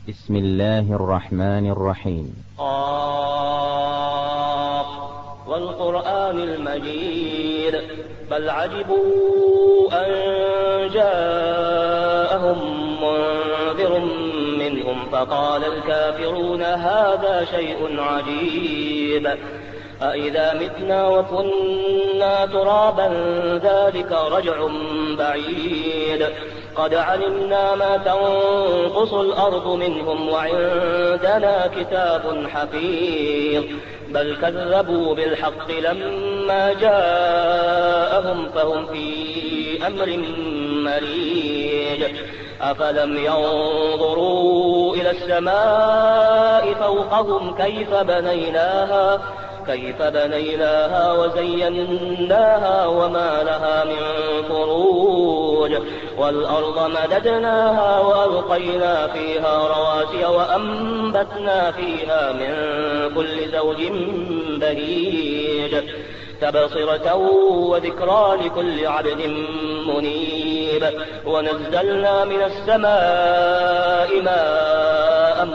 بسم الله الرحمن الرحيم. والقرآن المجيد بل عجبوا أن جاءهم منذر منهم فقال الكافرون هذا شيء عجيب أإذا متنا وكنا ترابا ذلك رجع بعيد قد علمنا ما تنقص الأرض منهم وعندنا كتاب حفيظ بل كذبوا بالحق لما جاءهم فهم في أمر مريج أفلم ينظروا إلى السماء فوقهم كيف بنيناها وزيناها وما لها من فروج والأرض مددناها وألقينا فيها رواسي وأنبتنا فيها من كل زوج بهيج تبصرة وذكرى لكل عبد منيب ونزلنا من السماء ماء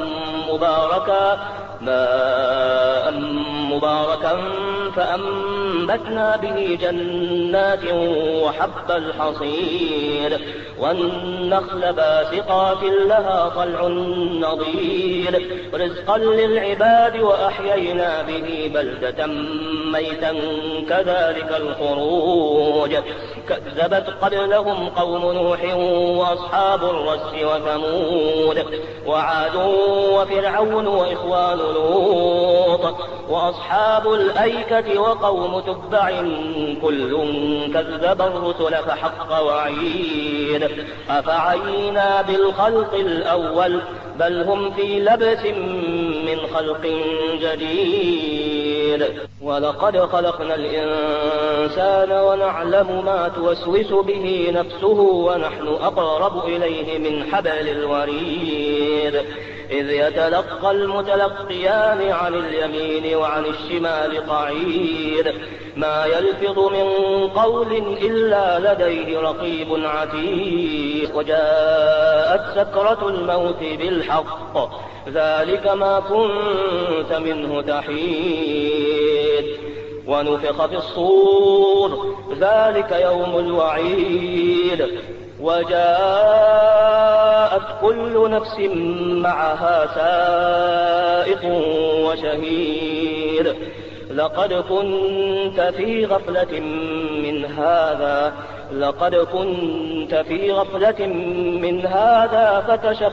مباركا فأنبتنا به جنات وحب الحصيد والنخل باسقات لها طلع نضيد رزقا للعباد وأحيينا به بلدة ميتا كذلك الخروج كذبت قبلهم قوم نوح وأصحاب الرس وثمود وعاد وفرعون وإخوان لوط وأصحاب الأيكة وقوم تبع كل كذب الرسل فحق وعيد أفعينا بالخلق الأول بل هم في لبس من خلق جديد ولقد خلقنا الإنسان ونعلم ما توسوس به نفسه ونحن أقرب إليه من حبل الوريد إذ يتلقى المتلقيان عن اليمين وعن الشمال قعيد ما يلفظ من قول إلا لديه رقيب عتيد وجاءت سكرة الموت بالحق ذلك ما كنت منه تحيد ونفخ في الصور ذلك يوم الوعيد وجاءت كل نفس معها سائق وشهيد لقد كنت في غفلة من هذا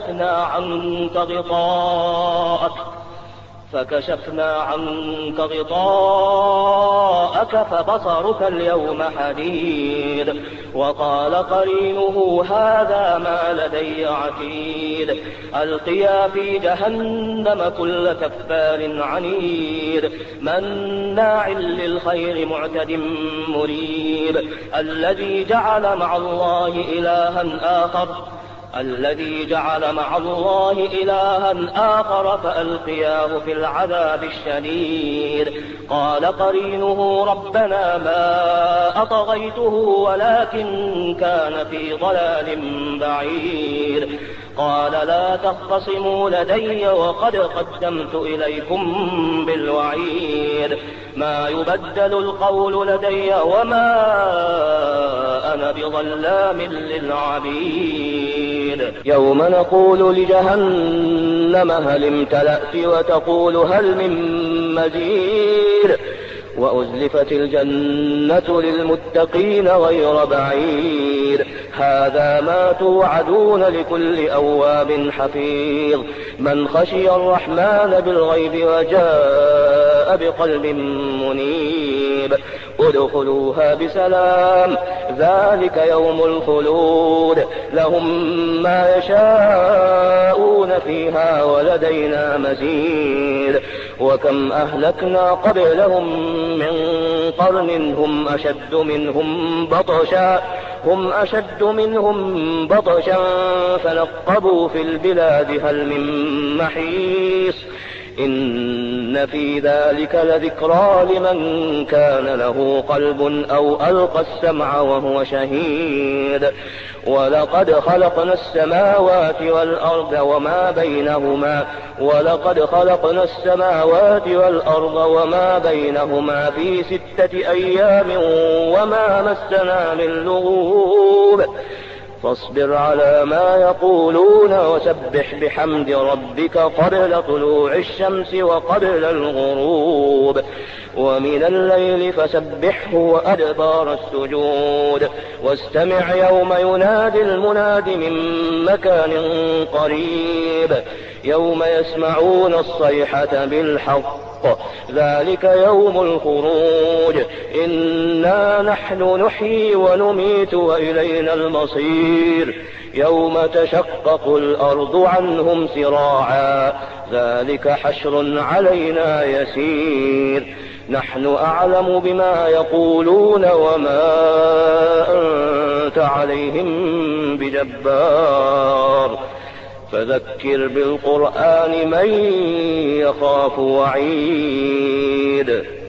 فكشفنا عنك غطاءك فبصرك اليوم حديد وقال قرينه هذا ما لدي عتيد ألقيا في جهنم كل كفار عنيد مناع للخير معتد مريب الذي جعل مع الله إلها آخر فألقياه في العذاب الشديد قال قرينه ربنا ما أطغيته ولكن كان في ضلال بعيد قال لا تختصموا لدي وقد قدمت إليكم بالوعيد ما يبدل القول لدي وما أنا بظلام للعبيد يوم نقول لجهنم هل امتلأت وتقول هل من مزيد وأزلفت الجنة للمتقين غير بعيد هذا ما توعدون لكل أواب حفيظ من خشي الرحمن بالغيب وجاء بقلب منيب ادخلوها بسلام ذلك يوم الخلود لهم ما يشاءون فيها ولدينا مزيد وكم أهلكنا قبلهم من قرن هم أشد منهم بطشا فنقبوا في البلاد هل من محيص إن في ذلك لذكرى لمن كان له قلب أو ألقى السمع وهو شهيد ولقد خلقنا السماوات وما بينهما في 6 أيام وما مسنا من لغوب فاصبر على ما يقولون وسبح بحمد ربك قبل طلوع الشمس وقبل الغروب ومن الليل فسبحه وأدبار السجود واستمع يوم ينادي المناد من مكان قريب يوم يسمعون الصيحة بالحق ذلك يوم الخروج إنا نحن نحيي ونميت وإلينا المصير يوم تشقق الأرض عنهم سراعا ذلك حشر علينا يسير نحن أعلم بما يقولون وما أنت عليهم بجبار فذكر بالقرآن من يخاف وعيد